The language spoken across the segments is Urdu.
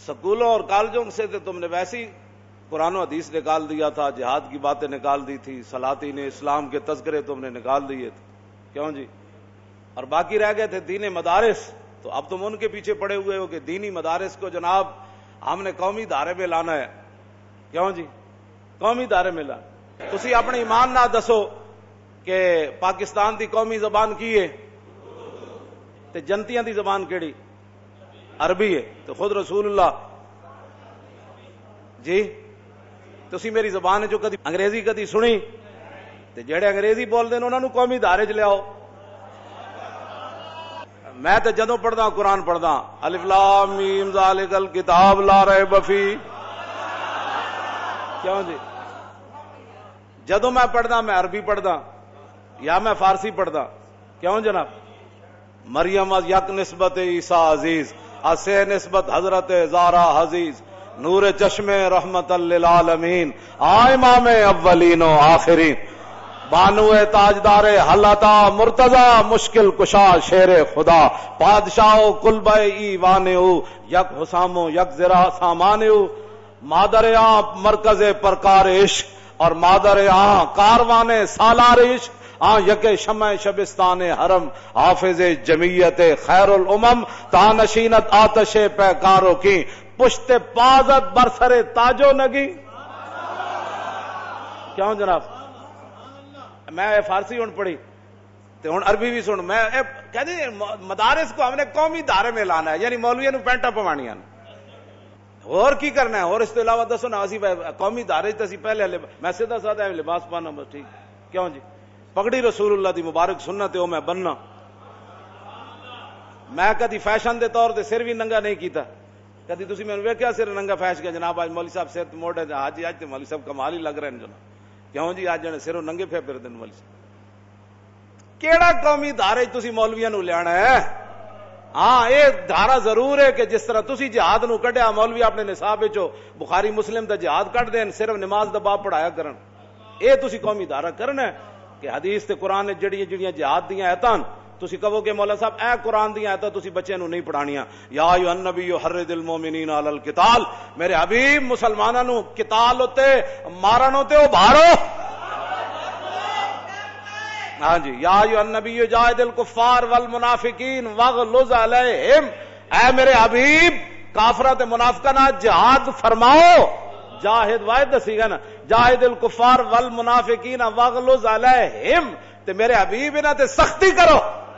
سکولوں اور کالجوں سے تو تم نے ویسی قرآن و حدیث نکال دیا تھا، جہاد کی باتیں نکال دی تھی، سلاطین اسلام کے تذکرے تم نے نکال دیے تھے، کیوں جی؟ اور باقی رہ گئے تھے دینی مدارس، تو اب تم ان کے پیچھے پڑے ہوئے ہو کہ دینی مدارس کو جناب ہم نے قومی دھارے میں لانا ہے، کیوں جی؟ قومی دھارے میں لانا۔ تسی اپنے ایمان نہ دسو کہ پاکستان دی قومی زبان کی ہے تے جنتیاں دی زبان کیڑی؟ عربی ہے۔ تو خود رسول اللہ جی تسی میری زبان جو کدی انگریزی کدی سنی؟ تے جڑے انگریزی بول دے انہاں نوں قومی دھارے چ لیاؤ۔ میں تے جدوں پڑھدا قرآن پڑھدا الف لام میم ذالک الکتاب لا ریب فیہ، کیوں جی؟ جدوں میں پڑھدا میں عربی پڑھدا یا میں فارسی پڑھدا، کیوں جناب؟ مریم از یک نسبت عیسیٰ عزیز، اسے نسبت حضرت زہرا حزیز، نور چشم رحمت للعالمین، امام اولین و آخرین، بانو تاجدار حلتا مرتضی، مشکل کشا شیر خدا، بادشاہ قلبہ ایوان او، یک حسام و یک زرا سامان او، مادر آں مرکز پرکار عشق اور مادر آں کاروان سالار عشق، یک شمع شبستان حرم، حافظ جمعیت خیر الامم، تانشینت آتش پیکاروں کی، پشت پازت برسر تاجو نگی، کیوں جناب؟ میں فارسی ہوں پڑھی تو ہوں عربی بھی سن، میں کہتے مدارس کو ہم نے قومی دھارے میں لانا ہے، یعنی مولویوں پینٹا پوانیاں اور کی کرنا ہے، اور اس کے علاوہ دسو نا اسی قومی دھارے تے اسی پہلے میں سیدھا سادہ لباس پانا بس ٹھیک، کیوں جی؟ پگڑی رسول اللہ دی مبارک سنت ہے، میں بننا، میں کدی فیشن دے طور تے سر بھی ننگا نہیں کیتا، کدی تسی میں ویکھیا سر ننگا فیش کے جناب آج مولوی صاحب سر موڑے تے حاجی اج تے مولوی صاحب کمال ہی لگ رہے ہیں جناب، کیوں جی؟ آج جنے سروں ننگے پھر دن مولوی صاحب، کیڑا قومی دھارے تسی مولویاں نو لیانا ہے؟ ہاں یہ دھارا ضرور ہے کہ جس طرح تسی جہاد نو کڈیا مولوی اپنے نصاب وچوں بخاری مسلم دا جہاد کڈ دین، صرف نماز دا باب پڑھایا کرن، اے تسی قومی دھارا کرنا ہے کہ حدیث تے قرآن نے جڑیاں جڑیاں جہاد دیاں آیتاں تسی کہو کہ مولا صاحب اے قرآن دیاں آیتاں تسی بچے نو نہیں پڑھانیاں، یا ایھا النبی حرض المؤمنین علی القتال، میرے حبیب مسلماناں نو قتال ہوتے مارن ہوتے ابھارو، ہاں جی، یا ایھا النبی جاہد الکفار والمنافقین واغلظ علیہم، اے میرے حبیب کافراں تے منافقاں نال جہاد فرماؤ، جاہد واحد دسی گا نا، جاہد الکفار والمنافقین واغلظ علیہم، تے میرے حبیب انہاں تے سختی کرو،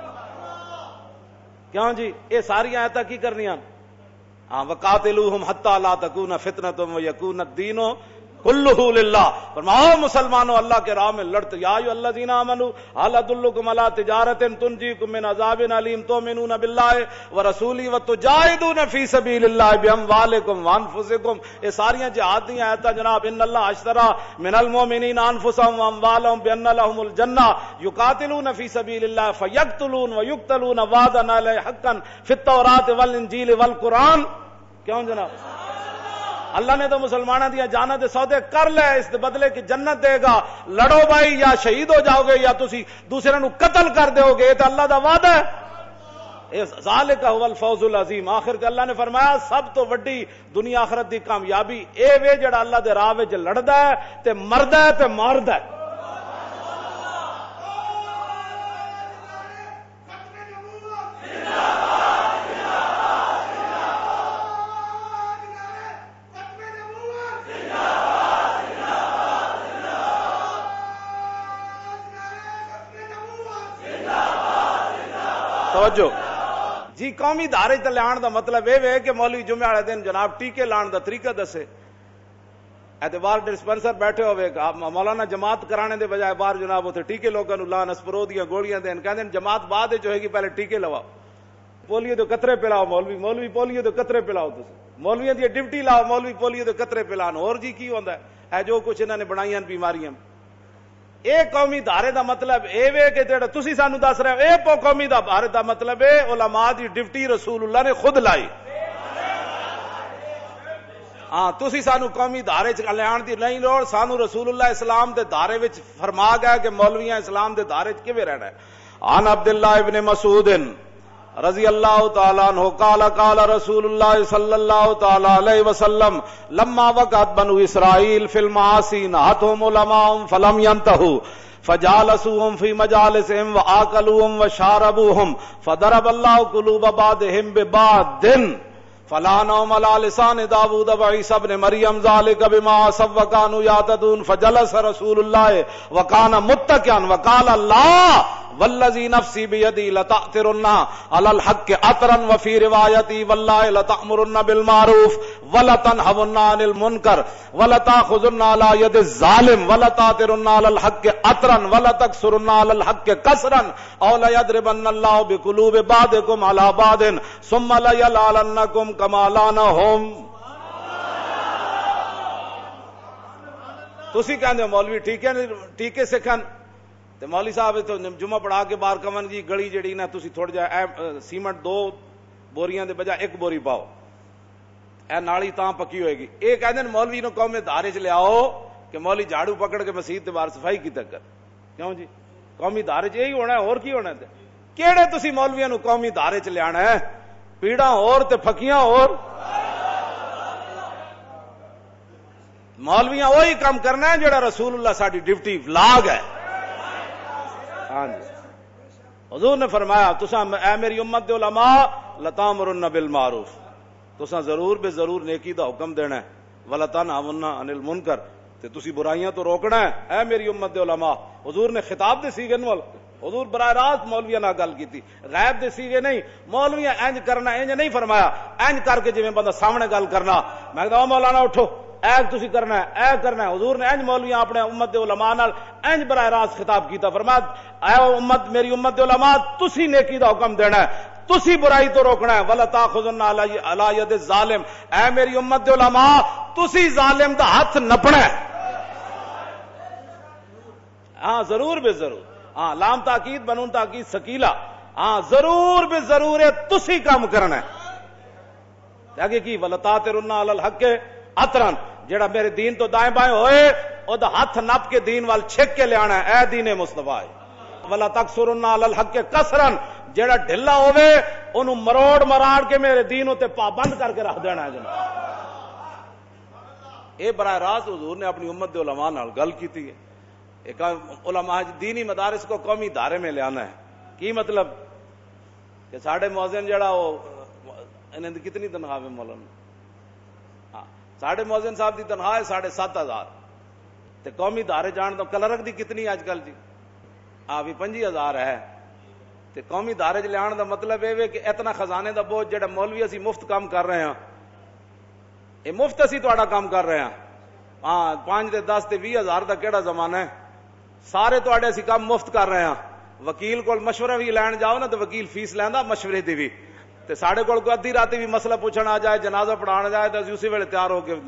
کیوں جی؟ اے ساری آیتاں کی کرنیاں؟ ہاں وقاتلوہم حتی لا تکون فتنۃ ویکون الدین کلہ للہ، فرماؤ مسلمانوں اللہ کے راہ میں لڑتے، یا ایھا الذین آمنوا ھل ادلکم علی تجارۃ تنجیکم من عذاب علیم تؤمنون باللہ ورسولہ وتجاہدون فی سبیل اللہ باموالکم وانفسکم، یہ ساریاں جہاد دی آیتاں جناب، ان اللہ اشتری من المؤمنین انفسهم واموالهم بان لهم الجنہ یقاتلون فی سبیل اللہ فیقتلون ویقتلون وعدا علیہ حقا فی التوراۃ والانجیل والقرآن، کیوں جناب؟ اللہ نے تو مسلمانوں دیا جاناں دے سودے کر لے، اس دے بدلے کی جنت دے گا، لڑو بھائی یا شہید ہو جاؤ گے یا تسی دوسرے نو قتل کر دیو گے، یہ تو اللہ دا وعدہ ہے، ذالک هو الفوز العظیم۔ آخر تے اللہ نے فرمایا سب تو وڈی دنیا آخرت دی کامیابی اے وے جڑا اللہ دے راہ وچ لڑدا ہے تے مردا ہے تے ماردا ہے۔ توجہ جی، قومی دھارے تے لان دا مطلب اے وے کہ مولوی جمعہ والے دن جناب ٹیکے لان دا طریقہ دسے، اعتبار ڈسپنسر بیٹھے ہوئے مولانا جماعت کرانے دے بجائے باہر جناب اتنے ٹیکے لوگوں نو لان اسپرو دیاں گولیاں دین، کہندے جماعت بعد وچ ہوئے گی پہلے ٹیکے لواؤ، پولیو دے قطرے پلاؤ، مولوی پولیو دے قطرے پلاؤ، تسی مولویاں دی ڈیوٹی لاؤ، مولوی پولیو دے قطرے پلان، اور جی کی ہوندا ہے جو کچھ انہاں نے بنائیاں بیماریاں۔ اے قومی دھارے دا مطلب اے وے کہ جڑا تسی سانو دس رہے ہو، اے قومی دھارے دا مطلب اے علماء دی ڈیوٹی رسول اللہ نے خود لائی۔ ہاں تسی سانو قومی دھارے چ لیان دی نہیں لوڑ، سانو رسول اللہ اسلام دے دھارے وچ فرما گیا کہ مولویاں اسلام دے دھارے چ کیویں رہنا ہے۔ عن عبداللہ ابن مسعود رضی اللہ تعالیٰ عنہ قال قال رسول اللہ صلی اللہ تعالیٰ علیہ وسلم لما وقعت بنو اسرائیل فی المعاصی نہتهم علماء فلم ينتهوا فجالسوهم في مجالسهم وآكلوهم وشاربوهم فضرب الله قلوب بعضهم ببعض فلا نوم على لسان داود وعيسى ابن مريم ذلك بما عصوا وكانوا يعتدون فجلس رسول الله وكان متكئا وقال الله والذي نفسي بيدي لتأثرن على الحق أثرا وفي روايتي والله لتأمرن بالمعروف ولتنهون عن المنكر ولتأخذن على يد الظالم ولتأثرن على الحق أثرا ولتكسرن على الحق كسرا أو ليضربن الله بقلوب بعضكم على بعض ثم ليلعننكم كما لعنهم. تسی کہندے مولوی ٹھیک ہے ٹھیک ہے سکھن تے مولوی صاحب تو جمعہ پڑھا کے باہر کمن جی گلی جڑی نا تسی تھوڑا جا سیمنٹ 2 بوریاں دے بجا 1 بوری پاؤ اے نالی تاں پکی ہوئے گی. اے کہندے مولوی نو قوم دھارے چ لے آؤ کہ مولوی جھاڑو پکڑ کے مسجد تے باہر صفائی کی تک کر. کیوں جی قومی دھارے چ یہی ہونا ہے اور کی ہونا ہے. کیڑے تسی مولویاں نو قومی دھارے چ لے آنا ہے پیڑاں اور تے پھکیاں اور مولویاں وہی کام کرنا ہے جڑا رسول اللہ ساڈی ڈیوٹی لاگ ہے. ہاں جی حضور نے فرمایا تساں اے میری امت دے علماء لتامرن بالمعروف تساں ضرور بے ضرور نیکی دا حکم دینا ہے ولتنہون عن المنکر تے تسی برائیاں تو روکنا ہے. اے میری امت دے علماء حضور نے خطاب دے سیگے نال حضور براہ راست مولویاں نال گل کیتی غیب دے سیگے نہیں. مولویاں انج کرنا انج نہیں فرمایا انج کر کے جویں بندہ سامنے گل کرنا میں کہدا مولانا اٹھو اے تسی کرنا ہے اے کرنا ہے. حضور نے انج مولویاں اپنے امت دے علماء نال انج براہ راست خطاب کیتا فرمایا اے امت میری امت دے علماء تسی نیکی دا حکم دینا ہے تسی برائی تو روکنا ہے ولا تاخذن علی ید الظالم اے میری امت دے علماء تسی ظالم دا ہاتھ نپنا ہے. ہاں ضرور بے ضرور ہاں لام تاکید بنون تاکید ثقیلا ہاں ضرور بے ضرور تسی کام کرنا ہے. اگے کی ولا تاثرن علی الحق اطرن جڑا میرے دین تو دائیں بائیں ہوئے او دا ہاتھ نپ کے دین وال چھک کے لے آنا ہے. اے دین مصطفی ولا تکسرن علی الحق کسرن جڑا ڈھلا ہوئے انہوں مروڑ مراڑ کے میرے دین تے پابند کر کے رکھ دینا ہے. جناب اے براہ راست حضور نے اپنی امت دے علماء نال گل کیتی ہے. ایک علماء دینی مدارس کو قومی دھارے میں لے آنا ہے. کی مطلب کہ ساڑھے مؤذن جڑا وہ انہیں کتنی تنخواہ ہے مولانا ہاں ساڑھے مؤذن صاحب دی تنخواہ ہے 7,500 تے قومی دھارے جان تو کلرک دی کتنی آج کل جی ہاں بھی 25,000 ہے. تے قومی دھارے لے آن دا مطلب یہ کہ اتنا خزانے دا بوجھ جڑا مولوی اسی مفت کام کر رہے ہیں یہ مفت اسی تہاڈا کام کر رہے ہیں. ہاں 5 تے 10 تے 20,000 دا کیڑا زمانہ ہے سارے تہاڈے اسی کام مفت کر رہے ہیں. وکیل کول مشورہ بھی لین جاؤ نا تو وکیل فیس لیندا مشورے دی بھی تے ساڈے کول کوئی ادھی راتی بھی مسئلہ پوچھن آ جائے جنازہ پڑھان جائے تو اسی ویلے تیار ہو کے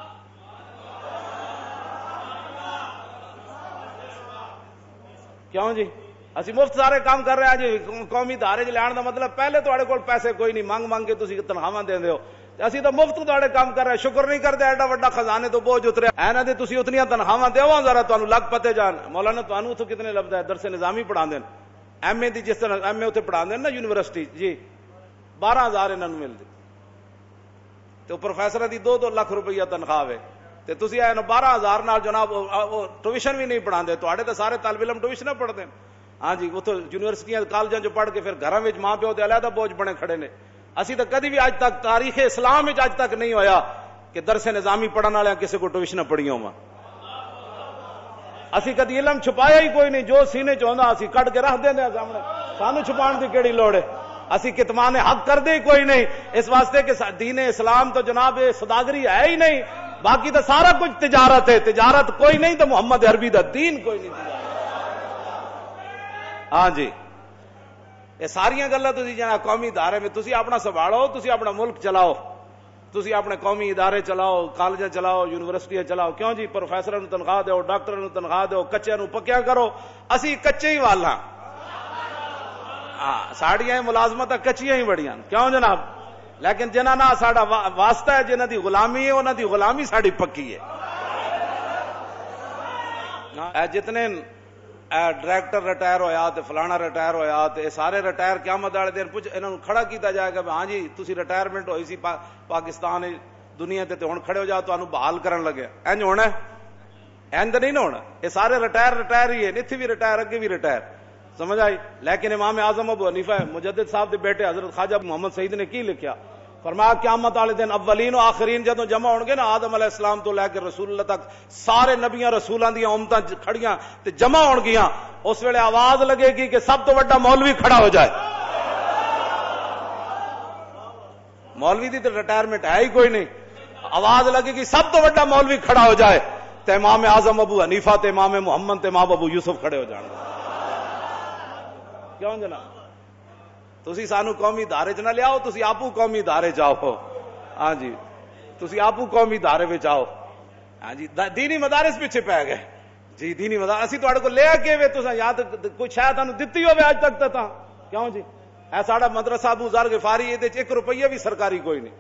کیوں جی اسی مفت سارے کام کر رہے ہیں جی. قومی دھارے لین دا مطلب پہلے تہاڈے کول پیسے کوئی نہیں مانگ مانگ کے تسی تنخواہ دیندے ہو اسی تو مفت تہاڈے کام کر رہے ہیں. شکر نہیں کرتے ایڈا وڈا خزانے تو بوجھ اترے اینا دے تسی اتنیاں تنخواہ دیو ذرا تانوں لگ پتے جان. مولانا تانوں تو کتنے لبدا ہے درس نظامی پڑھاندے ہیں ایم اے دی جس طرح ایم اے اوتے پڑھاندے ہیں نا یونیورسٹی جی 12,000 انہاں نوں ملدی تے پروفیسر دی 2-2 لاکھ روپیہ تنخواہ ہے تے تسی اے 12,000 نال جناب ٹیوشن بھی نہیں پڑھاندے. تہاڈے تے سارے طالب علم ٹیوشن پڑھدے ہیں ہاں جی اتو یونیورسٹیاں کالجاں جو پڑھ کے پھر گھراں وچ ماں پیو تے علیحدہ بوجھ بنے کھڑے نے. اسی تو کدی بھی اج تک تاریخ اسلام وچ اج تک نہیں ہویا کہ درس نظامی پڑھن والے کسی کو ٹیوشن پڑھیاں ہوا. اسی کدی علم چھپایا ہی کوئی نہیں جو سینے چ ہوندا اسی کڈ کے رکھ دیندے سامنے سانو چھپان دی کیڑی لوڑ ہے. اسی کتمان حق کر دے کوئی نہیں اس واسطے کہ دین اسلام تو جناب سوداگری ہے ہی نہیں. باقی تو سارا کچھ تجارت ہے. تجارت کوئی نہیں تو محمد عربی دا دین کوئی نہیں تجارت. ہاں جی یہ ساری گلاں تسی جنا قومی ادارے میں تسی اپنا سنبھالو تسی اپنا ملک چلاؤ تسی اپنے قومی ادارے چلاؤ کالج چلاؤ یونیورسٹیاں چلاؤ. کیوں جی پروفیسر نو تنخواہ دیو ڈاکٹر نو تنخواہ دیو کچے نو پکیا کرو. اسی کچے ہی والا ہاں ساڑیاں ملازمت کچیاں ہی بڑیاں کیوں جناب لیکن جنہاں نہ ساڈا واسطہ ہے جنہاں دی غلامی ہے انہاں دی غلامی ساڈی پکی ہے. جتنے ڈائریکٹر ریٹائر ہویا تے فلانا ریٹائر ہویا تے سارے ریٹائر قیامت والے دن پوچھ انہاں نوں کھڑا کیتا جائے گا ہاں جی تسی ریٹائرمنٹ ہوئی سی پاکستان دنیا تے ہن کھڑے ہو جاؤ تانوں بحال کرن لگے انج ہونا اینڈ نہیں ہونا. یہ سارے ریٹائر ہی ہے, اتنے بھی ریٹائر اگے بھی ریٹائر, سمجھ آئی. لیکن امام اعظم ابو حنیفہ مجدد صاحب دے بیٹے حضرت خواجہ محمد سعید نے کی لکھیا, فرمایا قیامت والے دن اولین و آخرین جدوں جمع ہون گے نا آدم علیہ السلام تو لے کے رسول اللہ تک سارے نبیاں رسولاں دی امتاں کھڑیاں تے جمع ہون گیاں, اس ویلے آواز لگے گی کہ سب تو بڑا مولوی کھڑا ہو جائے. مولوی دی تے ریٹائرمنٹ ہے ہی کوئی نہیں, آواز لگے گی سب تو بڑا مولوی کھڑا ہو جائے تے امام اعظم ابو حنیفہ تے امام محمد تے امام ابو یوسف کھڑے ہو جان گے. کیوں جناب تسی سانو قومی ادارے چ نہ لیاؤ, تسی آپو قومی ادارے چاہو. ہاں جی تسی آپو قومی ادارے وچ آؤ. ہاں جی دینی مدارس پیچھے پی گئے جی, دینی مدارس اسی تواڈے کو لے کے وے تساں یا کوئی شاید تانوں دتی ہوے اج تک تا کیوں جی. اے ساڈا مدرسہ ابو ذر غفاری اے وچ 1 روپیہ بھی سرکاری کوئی نہیں,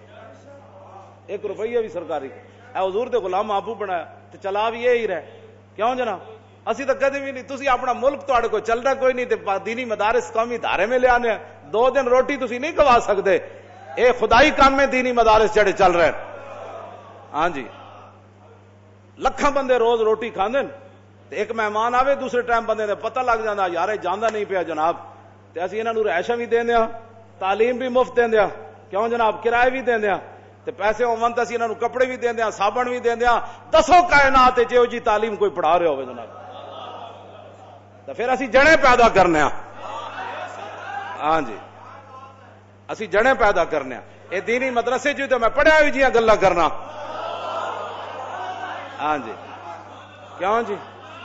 1 روپیہ بھی سرکاری. اے حضور دے غلام آپو بنایا تے چلا بھی یہی رہے. کیوں جناب اسی تو کدی بھی نہیں, تسی اپنا ملک تواڈے کو چلدا کوئی نہیں تے دینی مدارس قومی ادارے میں لے آنے 2 دن روٹی تسی نہیں کھوا سکدے. اے خدائی کام میں دینی مدارس جڑے چل رہے ہیں. ہاں جی لکھاں بندے روز روٹی کھاندے تے ایک مہمان آوے دوسرے ٹائم بندے دے پتہ لگ جاندا یار اے جاندا نہیں پیا جناب, تے اسی انہاں نوں رہائشاں بھی دیندیاں, تعلیم بھی مفت دیندیاں. کیوں جناب کرائے بھی دیندیاں تے پیسے ہون تے اسی انہاں نوں کپڑے بھی دیندیاں, صابن بھی دیندیاں. دسو کائنات وچ جہو جی تعلیم کوئی پڑھا رہے ہوے جناب, تے پھر اسی جنے پیدا کرنے ہاں. ہاں جی اسی جنے پیدا کرنے ہاں. اے دینی مدرسے چ تے میں پڑھیا بھی جیاں گلاں کرنا. ہاں جی کیوں جی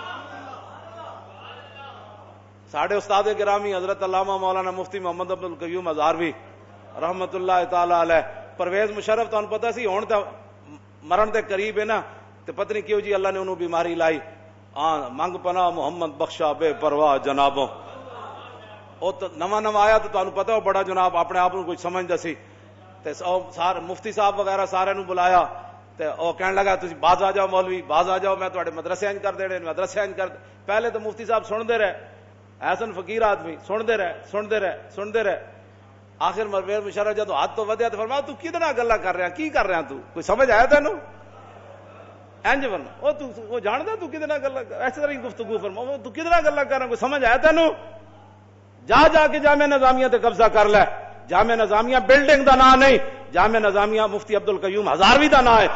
ساڈے استاد گرامی حضرت علامہ مولانا مفتی محمد عبد القیوم ہزاروی رحمت اللہ تعالی علیہ, پرویز مشرف تانوں پتہ سی ہن تے مرن دے قریب ہے نا, تے پتہ نہیں کیوں جی اللہ نے انہوں بیماری لائی. ہاں منگ پناہ محمد بخشا بے پرواہ جنابوں, او نواں آیا تو تانوں پتہ ہو بڑا جناب اپنے آپ کو کچھ سمجھدا سی تے سارے مفتی صاحب وغیرہ سارے نوں بلایا تے او کہن لگا تسی باز آ جاؤ مولوی, باز آ جاؤ, میں تواڈے مدرسے انج کر دینے, مدرسے انج کر. پہلے تو مفتی صاحب سنتے رہے, حسن فقیر آدمی سنتے رہے. آخر پرویز مشرف جدوں ہاتھ تو ودیا تو فرمایا تو کدنا گلاں کر رہا, کی کر رہا تو, کوئی سمجھ آیا تینوں؟ انج ورنہ وہ جاندا تو کدنا گلاں ایسے طرح گفتگو فرما, تو کدنا گلاں کر رہا, کوئی سمجھ آیا تینوں؟ جا کے جامعہ نظامیہ تے قبضہ کر لے. جامعہ نظامیہ بلڈنگ دا نام نہیں, جامعہ نظامیہ مفتی عبد القیوم ہزاروی دا نام ہے.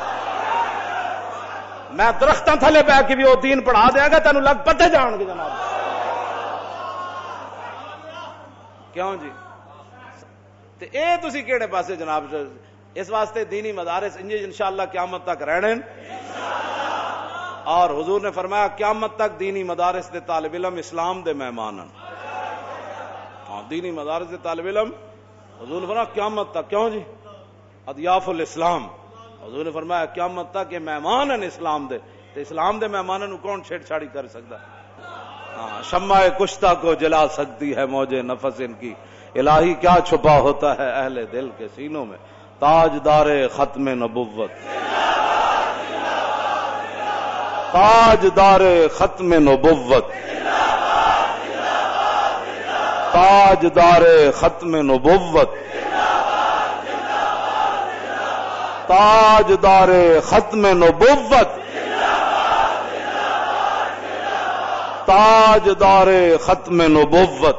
میں درختاں تھلے بیٹھ کے بھی وہ دین پڑھا دیا گا, تینوں لگ پتے جان گے جناب. کیوں جی تے اے تسی کیڑے پاسے جناب. اس واسطے دینی مدارس انشاءاللہ قیامت تک رہنے, اور حضور نے فرمایا قیامت تک دینی مدارس دے طالب علم اسلام دے مہمان ہیں. ہاں دینی مدارس دے طالب علم حضور نے فرمایا قیامت تک. کیوں جی اضیاف الاسلام, حضور نے فرمایا قیامت تک یہ مہمان ہیں اسلام دے, تے اسلام دے مہمانوں نوں کون چھیڑ چھاڑی کر سکتا. ہاں شمع کشتہ کو جلا سکتی ہے موج نفس ان کی, الہی کیا چھپا ہوتا ہے اہل دل کے سینوں میں. تاجدار ختم نبوت, تاجدار ختم نبوت, تاجدار ختم نبوت, تاجدار ختم نبوت, تاجدار ختم نبوت.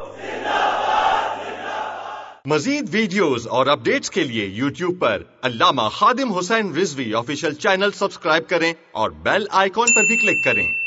مزید ویڈیوز اور اپڈیٹس کے لیے یوٹیوب پر علامہ Khadim Hussain Rizvi official channel subscribe کریں اور بیل آئیکن پر بھی کلک کریں.